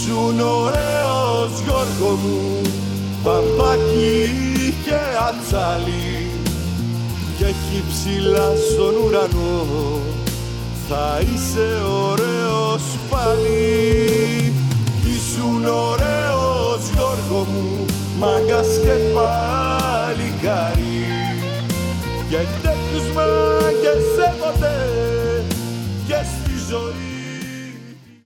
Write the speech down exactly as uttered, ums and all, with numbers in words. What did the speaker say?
Ήσουν ωραίος Γιώργο μου, μπαμπάκι και ατσάλι, και εκεί ψηλά στον ουρανό θα είσαι ωραίος πάλι. Ήσουν ωραίος Γιώργο μου, μάγκας και παλικάρι, και τέτοιους μάγκες σε ποτέ και στη ζωή